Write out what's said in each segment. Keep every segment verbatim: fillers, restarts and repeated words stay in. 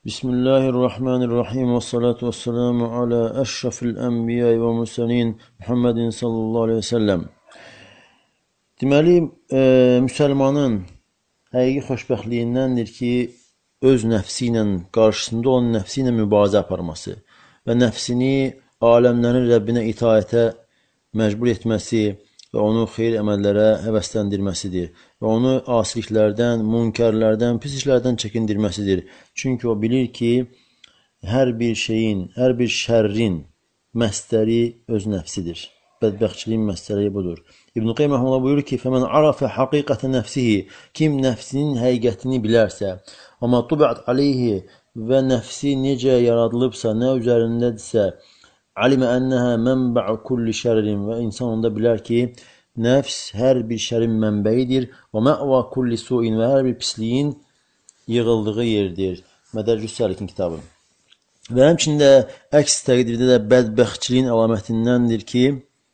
Bismillahirrahmanirrahim ve salatu ve selamu ala eşrafil enbiya ve murselin Muhammedin sallallahu aleyhi ve sellem. Deməli, e, müsəlmanın həqiqi xoşbəxtliyindəndir ki, öz nəfsi ilə, qarşısında olan nəfsi ilə mübarizə aparması və nəfsini aləmlərin Rəbbinə itaətə məcbur etməsi və onu xeyir əməllərə həvəsləndirməsidir və onu asiliklərdən, münkərlərdən, pis işlərdən çəkindirməsidir. Çünki o bilir ki, hər bir şeyin, hər bir şərrin məstəri öz nəfsidir. Bədbəxtçiliyin məstəri budur. İbn-i Qeym rəhməhullah buyurur ki, فَمَنْ عَرَفَ حَقِيقَةَ نَفْسِهِ Kim nəfsinin həqiqətini bilərsə, amma tubi'at aleyhi və nəfsi necə yaradılıbsa, nə üzərindədirsə, alimə ənəhə mənbə'u kulli şərrin və insan onda bilər ki, nəfs hər bir şərin mənbəyidir və mə'va kulli su'in və hər bir pisliyin yığıldığı yerdir. Mədərcüs Səlikin kitabı. Və həmçində əks təqdirdə də bədbəxtçiliyin əlamətindəndir ki,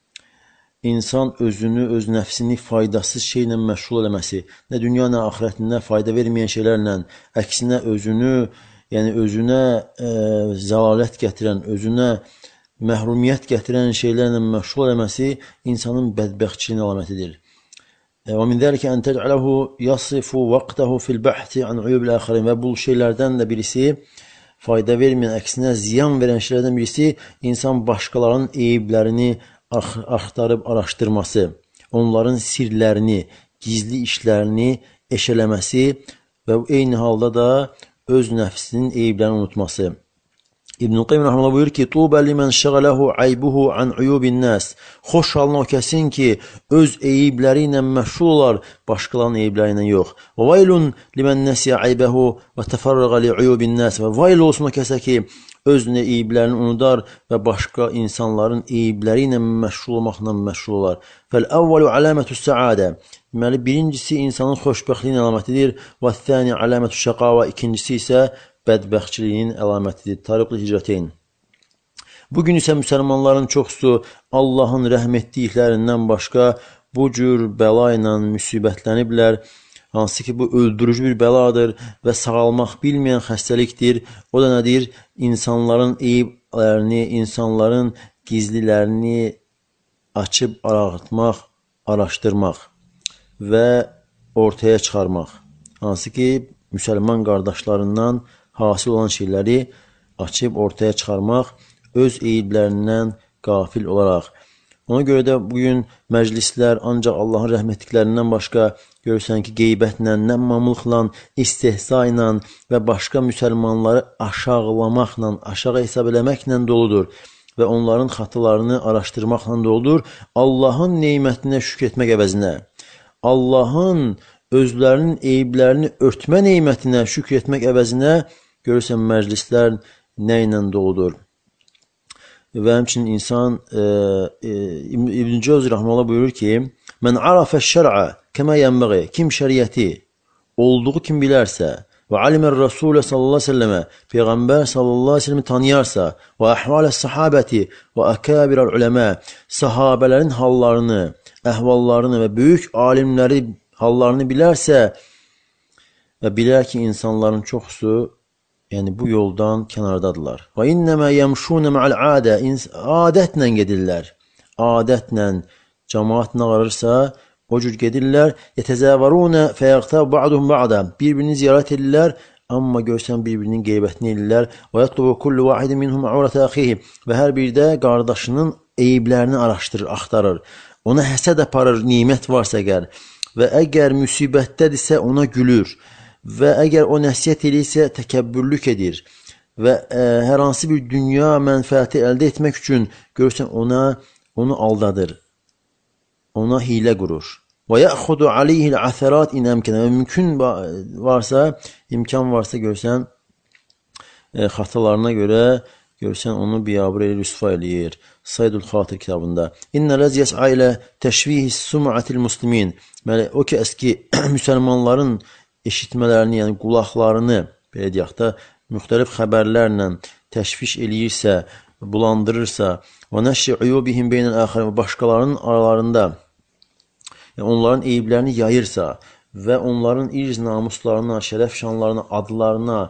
insan özünü, öz nəfsini faydasız şeylə məşğul eləməsi, nə dünya, nə axirətində fayda verməyən şeylərlə, əksinə özünü, yəni özünə e, zəlalət gətirən, özünə məhrumiyyət gətirən şeylərlə məşğul eləməsi insanın bədbəxtçiliyin əlamətidir. Və min zəlikə ən təc'ələhu yasifu vaqtəhu fil bəhthi an uyubil əxərin və bu şeylərdən də birisi, fayda verməyən, əksinə ziyan verən şeylərdən birisi, insan başqalarının eyiblərini axtarıb araşdırması, onların sirlərini, gizli işlərini eşələməsi və eyni halda da öz nəfsinin eyiblərini unutması. İbn-i Qeym rəhməhullah buyurur ki, Tubə limən şəğələhu aybuhu an uyubin nəs. Xoş halına o kəsin ki, öz eyibləri ilə məşğul olar, başqalarının eyibləri ilə yox. Və vaylun limən nəsiyə aybəhu və təfərrəqə li uyubin nəs. Və vayl olsun o kəsə ki, öz eyiblərini unudar və başqa insanların eyibləri ilə məşğul olmaqla məşğul olar. Fəl-əvvəlu aləmətü səadə. Deməli, birincisi insanın xoşbəxtliyin əlamətidir. Və thəni aləmətü şəqava. İkincisi isə bədbəxtçiliyin əlamətidir. Tariq-ül Hicrəteyn. Bugün isə müsəlmanların çoxsu Allahın rəhm etdiklərindən başqa bu cür bəla ilə müsibətləniblər. Hansı ki, bu öldürücü bir bəladır və sağalmaq bilməyən xəstəlikdir. O da nədir? İnsanların eyiblərini, insanların gizlilərini açıb arağıtmaq, araşdırmaq və ortaya çıxarmaq. Hansı ki, müsəlman qardaşlarından hasil olan şeyləri açıb ortaya çıxarmaq, öz eyiblərindən qafil olaraq. Ona görə də bugün məclislər ancaq Allahın rəhmətliklərindən başqa görürsən ki, qeybətlə, nəmmamlıqla, istehza ilə və başqa müsəlmanları aşağılamaqla, aşağı hesab eləməklə doludur və onların xatalarını araşdırmaqla doludur. Allahın neymətinə şükür etmək əvəzinə, Allahın özlərinin eyiblərini örtmə neymətinə şükür etmək əvəzinə görürsən məclislər nə ilə doludur. Və həmçinin insan e, e, İbn-i Cəvzi rəhməhullah buyurur ki, Mən arafə şər'ə kəmə yənbəği, kim şəriəti olduğu kim bilərsə və alimər Rəsulə sallallahu aleyhi ve selləmə, Peyğəmbər sallallahu aleyhi ve selləmi tanıyarsa və əhvalə sahabəti və əkəbirəl uləmə, sahabələrin hallarını, əhvallarını və böyük alimləri hallarını bilərsə və bilər ki, insanların çoxsu yəni bu yoldan kənardadırlar. Və innəmə yəmşunə mə'al adə, adətlə gedirlər. Adətlə cəmaat nə qarırsa, o cür gedirlər. Yətəzəvərunə fəyəqtəb ba'duhum ba'da. Bir-birini ziyarət edirlər, amma görsən bir-birinin qeybətini edirlər. Və yətlubu kullu vahidin minhum aurətə əxihi. Və hər birdə qardaşının eyiblərini araşdırır, axtarır. Ona həsəd aparır, nimət varsa əgər. Və əgər müsibətdədirsə ona gülür. Və əgər o nəsiyyət edirsə təkəbbürlük edir və ə, hər hansı bir dünya mənfəəti əldə etmək üçün görürsən ona onu aldadır, ona hilə qurur. Və yəxudu aleyhil əsərat inəmkənə və mümkün varsa, imkan varsa görsən ə, xatalarına görə görsən onu biyabır eləyir, rüsva eləyir. Saydul Xatir kitabında. İnnə ləz yəs'a ilə təşvihis sum'atil muslimin. Məli, o ki, əski müsəlmanların eşitmələrini, yəni qulaqlarını, belə deyək də, müxtəlif xəbərlərlə təşviş eləyirsə, bulandırırsa, və nəşri uyubihim beynəl əxərin, başqalarının aralarında, yəni onların eyiblərini yayırsa və onların irz namuslarına, şərəf şanlarına, adlarına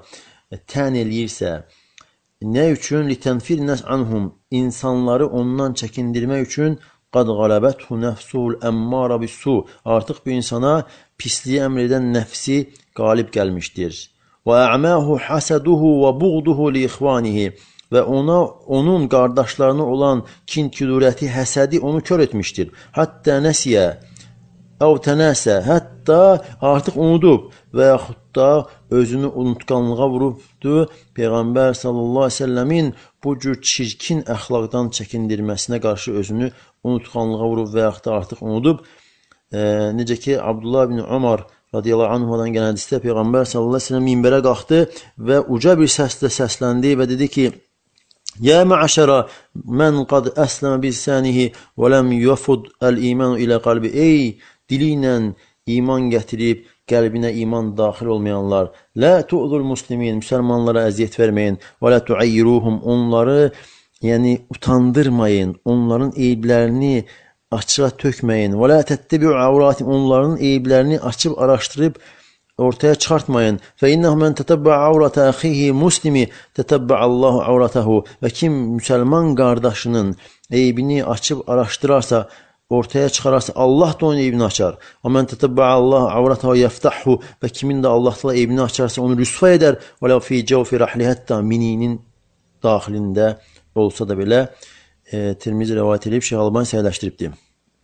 tən eləyirsə, nə üçün? Litənfir nəs anhum, insanları ondan çəkindirmək üçün qad qalabəthu nəfsul əmmara bissu, artıq bu insana pisliyi əmr edən nəfsi qalib gəlmişdir. Və ə'məhu hasaduhu və buğduhu li ixvanihi, və ona, onun qardaşlarına olan kin-kudurəti, həsədi onu kör etmişdir. Həttə nəsiyə, əv tənəsə, hətta artıq unudub və yaxud da özünü unutqanlığa vurubdur. Peyğəmbər sallallahu aleyhi ve sellemin bu cür çirkin əxlaqdan çəkindirməsinə qarşı özünü unutqanlığa vurub və yaxud da artıq unudub. E, necə ki, Abdullah ibn Umar radiyallahu anhudan gələn hədisdə Peyğəmbər sallallahu aleyhi ve sellem minbərə qalxdı və uca bir səslə səsləndi və dedi ki, Ya ma'şara mən qad əsləmə bilsənihi və ləm yufud əl-imanu ilə qalbi. Ey dili ilə iman gətirib qəlbinə iman daxil olmayanlar, la tu'zul muslimin, müsəlmanlara əziyyət verməyin, və la tu'ayyiruhum, onları yəni utandırmayın, onların eyblərini açığa tökməyin, və la təttabi'u avratim, onların eyblərini açıb araşdırıb ortaya çıxartmayın. Fə innəhu mən tətəbbə avrətə əxihi muslimi tətəbbə Allahu avrətəhu, və kim müsəlman qardaşının eybini açıb araşdırarsa, ortaya çıxararsa, Allah da onun eybini açar. Və mən tətəbbə Allahu avrətəhu yəftəhu, və kimin də Allah eybini açarsa onu rüsva edər. Və ləv fi cəvfi rəhli, hətta mininin daxilində olsa da belə, e, Tirmizi rəvayət edib, Şeyh Albani səhihləşdiribdir.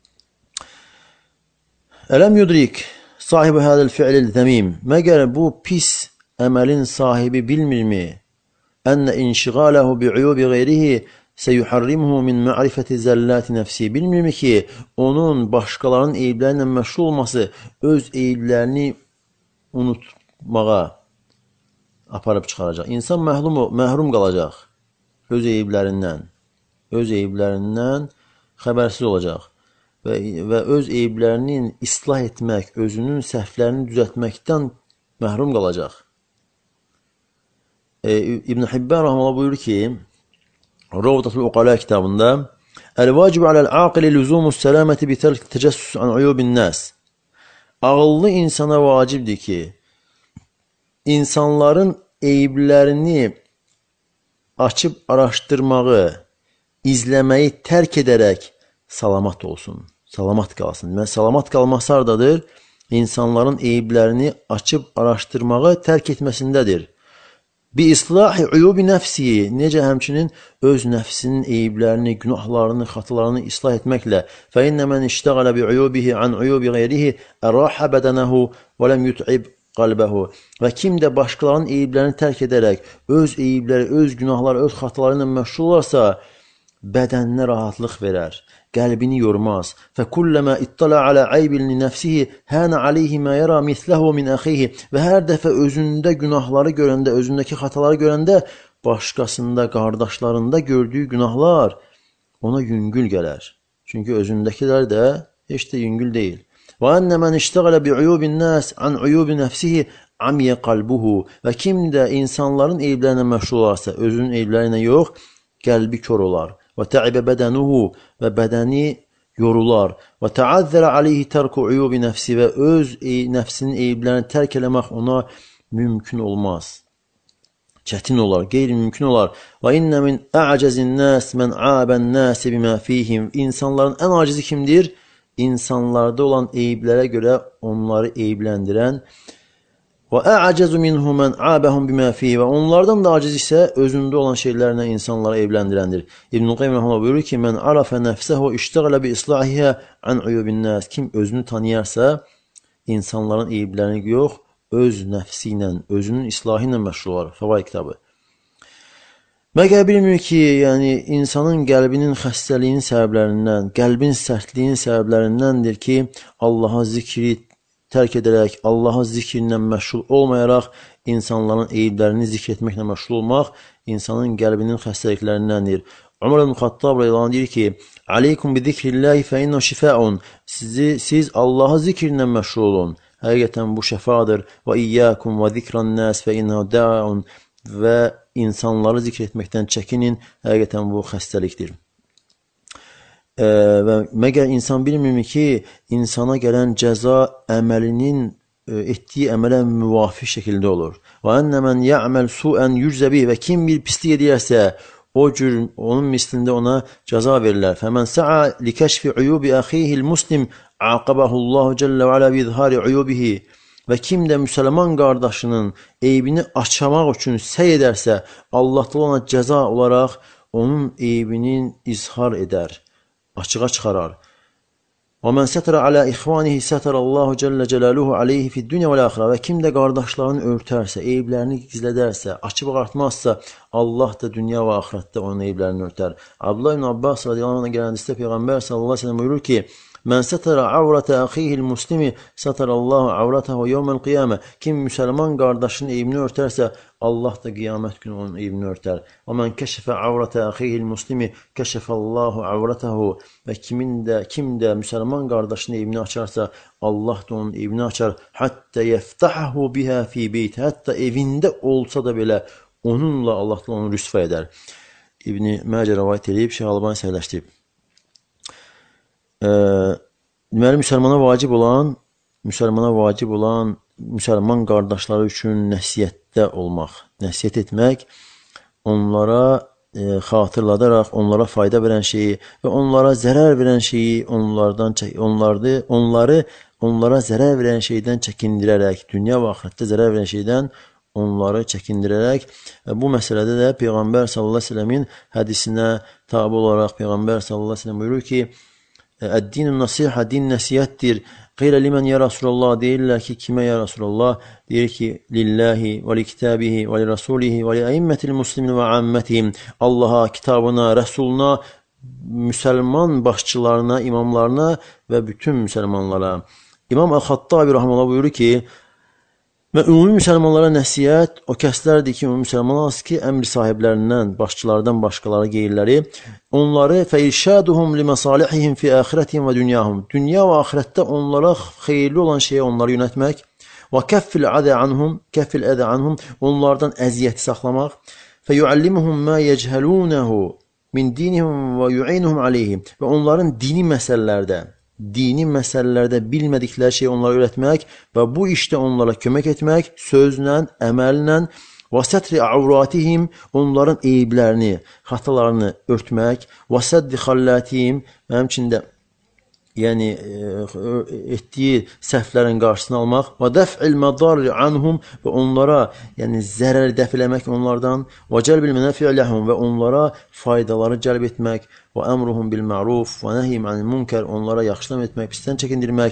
Ələm yudrik sahibi hədəl fi'lil zəmim, məgər bu pis əməlin sahibi bilmirmi? Ənə inşiqaləhu bi'uyubi qeyrihi seyuharrimuhu min ma'rifəti zəlləti nəfsi, bilmirmi ki, onun başqalarının eyblərlə məşğul olması öz eyblərini unutmağa aparıb çıxaracaq. İnsan məhlum, məhrum qalacaq öz eyblərindən, öz eyblərindən xəbərsiz olacaq. Və, və öz eyblərinin islah etmək, özünün səhvlərini düzəltməkdən məhrum qalacaq. E, İbn Hibban rahmanullah buyurur ki, Ravdatul Uqala kitabında, Əl-vacibu aləl-aqili lüzumus sələməti bitərk təcəssüs an uyubin nəs. Ağıllı insana vacibdir ki, insanların eyblərini açıb araşdırmağı, izləməyi tərk edərək salamat olsun, salamat qalsın. Deməli, salamat qalması hardadır? İnsanların eyblərini açıb araşdırmağı tərk etməsindədir. Bi islahi uyubi nəfsi, necə həmçinin öz nəfsinin eyblərini, günahlarını, xatalarını islah etməklə. Fə innə mən iştəqələ bi uyubihi an uyubi qeyrihi ərahə bədənəhu və ləm yut'ib qalbəhu. Və kim də başqalarının eyblərini tərk edərək öz eybləri, öz günahları, öz xataları ilə məşğul olarsa, bədəninə rahatlıq verər, qəlbini yormaz. Fəkulləmə ittala alə aybili nəfsihi hənə aleyhi mə yərə misləhu min əxihi. Və hər dəfə özündə günahları görəndə, özündəki xataları görəndə, başqasında, qardaşlarında gördüyü günahlar ona yüngül gələr. Çünki özündəkilər də heç də yüngül deyil. Və ənə mən iştəqələ bi uyubin nəs an uyubi nəfsihi amiyə qalbuhu. Və kim də insanların eyblərinə məşğul olarsa, özünün eyblərinə yox, qəlbi kör olar. Və təibə bədənuhu, və bədəni yorular. Və təazzərə aleyhi tərku uyubi nəfsi, və öz nəfsinin eyblərini tərk eləmək ona mümkün olmaz. Çətin olar, qeyri-mümkün olar. Və innə min əcəzin nəs mən əbən nəsi bimə fihim. İnsanların ən acizi kimdir? İnsanlarda olan eyblərə görə onları eybləndirən. Və əcəzu minhu mən əbəhum bimə fihi. Və onlardan da aciz isə özündə olan şeylərlə insanları eybləndirəndir. İbn-i Qayyim rəhməllah buyurur ki, mən arafə nəfsəhu iştəqələ bi islahiyyə ən uyubin nəs. Kim özünü tanıyarsa, insanların eyblərini yox, öz nəfsi ilə, özünün islahı ilə məşğul olar. Fəvaid kitabı. Məgər bilmir ki, yəni insanın qəlbinin xəstəliyinin səbəblərindən, qəlbin sərtliyinin səbəblərindəndir ki, Allaha zikri tərk edərək, Allaha zikrinlə məşğul olmayaraq, insanların eyblərini zikr etməklə məşğul olmaq, insanın qəlbinin xəstəliklərindəndir. Ömər ibn Xattab rəziyallahu anh deyir ki, Aleykum bi zikrillahi fə innehu şifəun. Sizi, siz Allaha zikrinlə məşğul olun. Həqiqətən bu şəfadır. Və iyyəkum və zikran nəs fə innehu da'un. Və insanları zikr etməkdən çəkinin. Həqiqətən bu xəstəlikdir. E, və məgər insan bilmirmi ki, insana gələn cəza əməlinin e, etdiyi əmələ müvafiq şəkildə olur. Və ənə mən ya'məl su'ən yüczə bih. Və kim bir pislik edirsə, o cür onun mislində ona cəza verilər. Fəmən sə'a li kəşfi uyubi əxihil muslim aqabahullahu cəllə və alə bi izhari uyubihi. Və kim də müsəlman qardaşının eybini açmaq üçün səy edərsə, Allah ona cəza olaraq onun eybinin izhar edər, açığa çıxarar. Və mən sətərə alə ixvanihi sətərəllahu cəllə cəlaluhu aleyhi fid dünya və l-əxirə. Və kim də qardaşlarını örtərsə, eyblərini gizlədərsə, açıb artmazsa, Allah da dünya və axirətdə onun eyblərini örtər. Abdullah ibn Abbas radiyallahu anh'a gələn hədisdə Peyğəmbər sallallahu əleyhi və səlləm buyurur ki: "Mən sətərə avrətə əxihil muslimi sətərəllahu avrətəhu yevməl qiyamə." Kim müsəlman qardaşının eybini örtərsə, Allah da qiyamət günü onun eybini örtər. "Və mən kəşfə avrətə əxihil muslimi kəşfəllahu avrətəhu." Və kimin də kim də müsəlman qardaşının eybini açarsa, Allah da onun eybini açar. "Hatta yeftahu biha fi beyt." Hətta evində olsa da belə onunla Allah da onu rüsva edər. İbn Məcə rivayət edib, Şeyx Albani səhihləşdirib. Ee, deməli, müsəlmana vacib olan, müsəlmana vacib olan müsəlman qardaşları üçün nəsiyyətdə olmaq, nəsiyyət etmək, onlara e, xatırladaraq, onlara fayda verən şeyi və onlara zərər verən şeyi, onlardan onları, onları onlara zərər verən şeydən çəkindirərək, dünya və axirətdə zərər verən şeydən onları çəkindirərək və bu məsələdə də Peyğəmbər sallallahu əleyhi və səlləmin hədisinə tabe olaraq Peyğəmbər sallallahu əleyhi və səlləm buyurur ki: "Əd-dinun nəsihə, din nəsihətdir." Qeylə limən ya Rasulullah, deyirlər ki, kimə ya Rasulullah? Deyir ki, lillahi və li kitabihi və li rasulihi və li əimmətil muslimin və ammətihim. Allaha, kitabına, rəsuluna, müsəlman başçılarına, imamlarına və bütün müsəlmanlara. İmam Əl-Xattabi rahimehullah buyurur ki, və ümumi müsəlmanlara nəsihət o kəslərdir ki, ümumi müsəlmanlar ki, əmr sahiblərindən, başçılardan başqaları qeyriləri, onları fəirşaduhum li məsalihihim fi axirətihim və dünyahum. Dünya və axirətdə onlara xeyirli olan şeyə onları yönətmək və kəffil ədə anhum, kəffil ədə anhum, onlardan əziyyəti saxlamaq. Fəyuallimuhum mə yechəlunəhu min dinihim və yu'inuhum aleyhim. Və onların dini məsələlərdə dini məsələlərdə bilmədikləri şeyi onlara öyrətmək və bu işdə onlara kömək etmək, sözlə, əməllə və sətri avratihim, onların eyblərini, xatalarını örtmək və səddi xallatihim, həmçində yəni etdiyi səhvlərin qarşısını almaq və dəf'il mədarri anhum və onlara yəni zərəri dəf eləmək onlardan və cəlbil mənafi'i ləhum və onlara faydaları cəlb etmək və əmruhum bil ma'ruf və nəhyim anil munkar, onlara yaxşılıq etmək, pisdən çəkindirmək.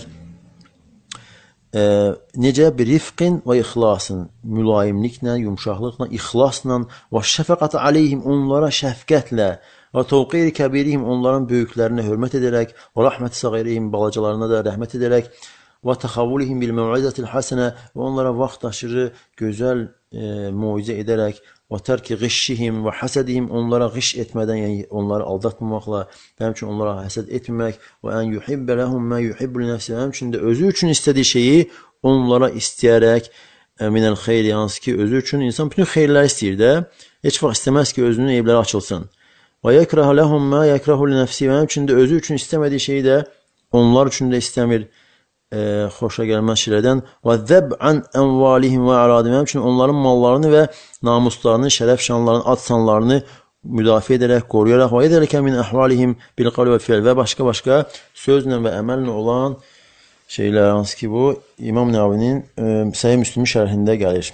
E, necə bir rifqin və ixlasın, mülayimliklə, yumşaqlıqla, ixlasla və şəfəqət aleyhim, onlara şəfqətlə və təvqiri kəbirihim, onların böyüklərinə hörmət edərək və rəhməti səğirihim, balacalarına da rəhmət edərək və təxavvulihim bil məv'izətil həsənə və onlara vaxt aşırı gözəl e, muizə edərək və tərki qişşihim və həsədihim, onlara qiş etmədən, yəni onları aldatmamaqla, həmçinin onlara həsəd etməmək və ən yuhibbə ləhum mə yuhibbu li nəfsi, həmçinin də özü üçün istədiyi şeyi onlara istəyərək minəl xeyr, hansı ki, özü üçün insan bütün xeyirləri istəyir də, heç vaxt istəməz ki, özünün eybləri açılsın. Və yəkrəhə ləhum mə yəkrəhu li nəfsi, və həmçinin də özü üçün istəmədiyi şeyi də onlar üçün də istəmir. E, xoşa gəlməz şeylərdən və zəb'an ənvalihim və əradim, həmçinin onların mallarını və namuslarını, şərəf şanlarını, ad sanlarını müdafiə edərək, qoruyaraq və edərəkə min əhvalihim bil qavli və fi'l və başqa-başqa sözlə və əməllə olan şeylər, hansı ki bu İmam Nəvavinin e, Səhih Müslim şərhində gəlir.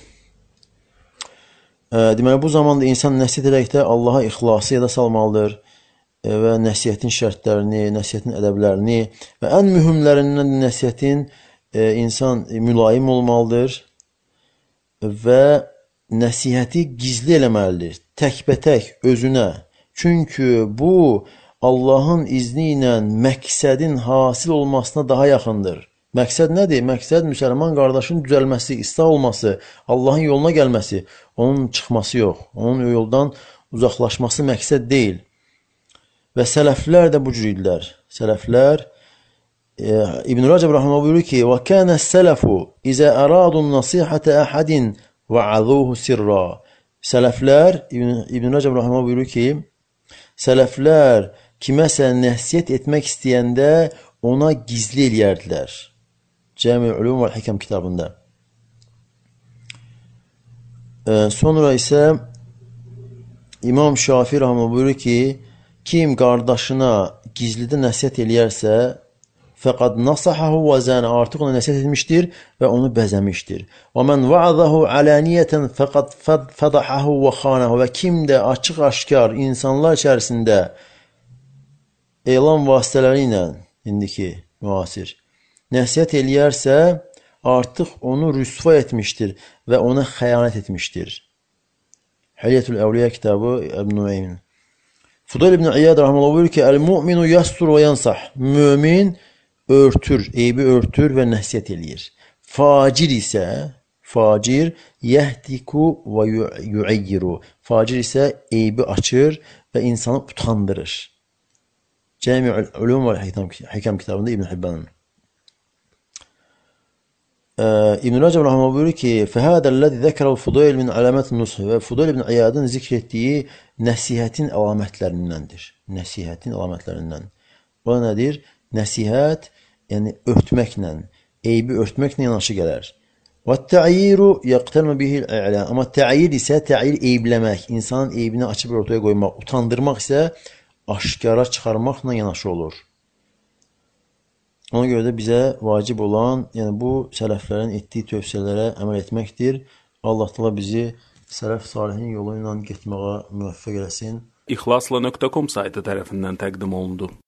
E, deməli, bu zamanda insan nəsihət edərəkdə Allaha ixlası yada salmalıdır və nəsihətin şərtlərini, nəsihətin ədəblərini və ən mühümlərindən nəsihətin e, insan mülayim olmalıdır və nəsihəti gizli eləməlidir, təkbətək özünə. Çünki bu Allahın izni ilə məqsədin hasil olmasına daha yaxındır. Məqsəd nədir? Məqsəd müsəlman qardaşın düzəlməsi, islah olması, Allahın yoluna gəlməsi, onun çıxması yox, onun yoldan uzaqlaşması məqsəd deyil. Və sələflər də bu cür idilər. Sələflər e, İbn Rəcəb rəhməhullah buyurur ki: "Və kana sələfu izə aradun nasihətə əhədin və azuhu sirra." Sələflər İbn, İbn Rəcəb rəhməhullah buyurur ki, sələflər kiməsə nəsihət etmək istəyəndə ona gizli eləyərdilər. Cəmi Ulum və Hikəm kitabında. E, sonra isə İmam Şafii rahimehullah buyurur ki, kim qardaşına gizlidə nəsihət eləyərsə, fəqad nasahahu və zana, artıq ona nəsihət etmişdir və onu bəzəmişdir. Və men va'azahu alaniyatan fəqad fadahahu və khanahu, və kim də açıq-aşkar insanlar içərisində elan vasitələri ilə, indiki müasir, nəsihət eləyərsə, artıq onu rüsva etmişdir və ona xəyanət etmişdir. Hilyetül Evliya kitabı İbn Nüeymin. Fudayl ibn İyad rahimehullah buyurur ki, el-mu'minu yastur və yansah. Mömin örtür, eybi örtür və nəsihət eləyir. Facir isə, facir yəhdiku və yu'ayyiru. Facir isə eybi açır və insanı utandırır. Cəmi'ül Ulum və Hikam kitabında İbn Hibbanın. İbn Rəcəb rahimehullah buyurur ki, fəhədəl-ləzi zəkərəl Fudayl min əlamət-i nush, və Fudayl ibn İyadın zikr etdiyi nəsihətin əlamətlərindəndir. Nəsihətin əlamətlərindən. O nədir? Nəsihət, yəni örtməklə, eybi örtməklə yanaşı gələr. Və tə'yiru yəqtərmə bihil ə'lən. Amma tə'yir isə tə'yir eybləmək, insanın eybini açıb ortaya qoymaq, utandırmaq isə aşkara çıxarmaqla yanaşı olur. Ona görə də bizə vacib olan, yəni bu sələflərin etdiyi tövsiyələrə əməl etməkdir. Allah təala bizi sələf salihin yolu ilə getməyə müvəffəq eləsin. İxlasla nöqtə com saytı tərəfindən təqdim olundu.